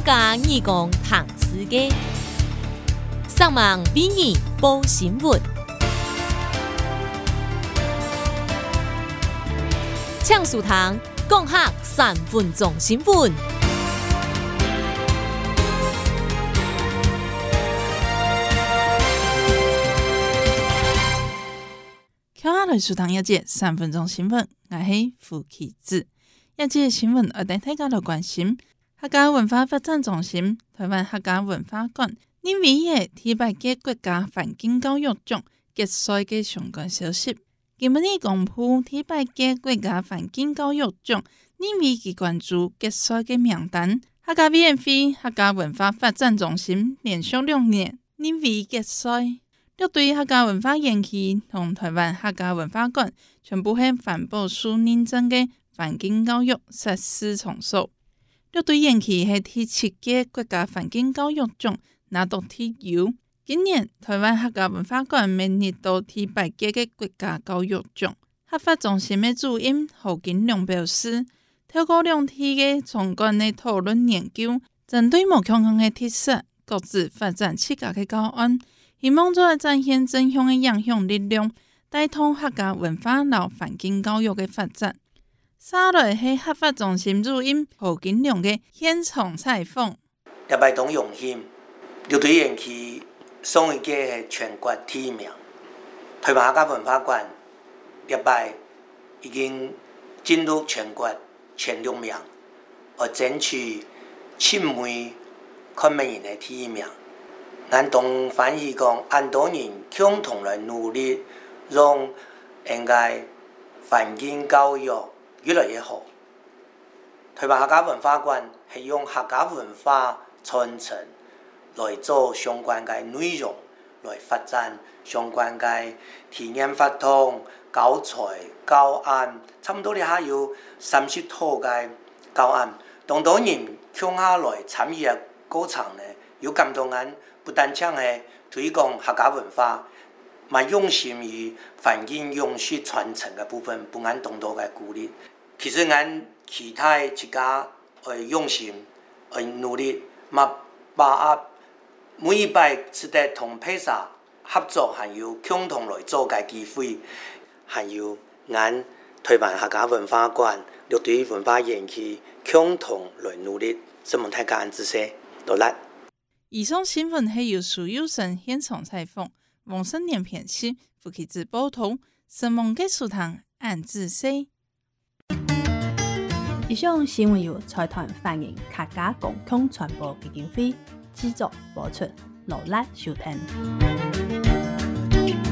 家义工谈世界，上网为你报新闻，抢书堂讲客3分钟新闻。 今日来书堂一节3分钟新闻，我是胡启智。一节新闻我带大家来关心客家文化发展中心台湾客家文化馆年尾嘅第8屆国家环境教育奖决赛嘅相关消息。今日公布第8屆国家环境教育奖年尾嘅关注决赛嘅名单。客家委員會客家文化發展中心連續2年年尾決賽，6隊客家文化園區同台灣客家文化館全部係環保署認證嘅環境教育設施場所。6隊園區係第7屆國家環境教育獎拿到第6。今年台灣客家文化館明年到第8屆嘅國家教育獎。客發中心嘅主任侯金龍表示，透過2天嘅相關嘅討論研究，針對無共同嘅特色，各自發展自家嘅教案，希望再展現正向嘅影響力量，帶動客家文化和環境教育嘅發展。下來係客發中心主任侯金龍嘅現場採訪。 特別當榮幸，6隊園區上一屆係全國第1名，台灣客家文化館特別已經進入全國前6名，我爭取7枚看美人的第1名。俺同翻譯講，按多人共同來努力，讓應該環境教育越來越好。台灣客家文化館係用客家文化傳承來做相關嘅內容，來發展相關嘅體驗活動、教材、教案，差唔多咧還有30套嘅教案。當多人共下來參與嘅過程呢，有感動眼，不單淨係推廣客家文化，嘛用心於環境永續傳承嘅部分，不按當多嘅鼓勵。其實按其他一家用心努力，嘛把握每一擺是得同披薩合作，還有共同來做嘅機會，還有按台灣客家文化館6隊文化園區共同來努力，這麼大家按知識多叻。 以上新聞係由蘇有生現場採訪，王生年編輯，胡啟智報道，新聞嘅書堂按知識。 以上新聞由財團反映客家共同傳播基金會製作播出，勞力收聽。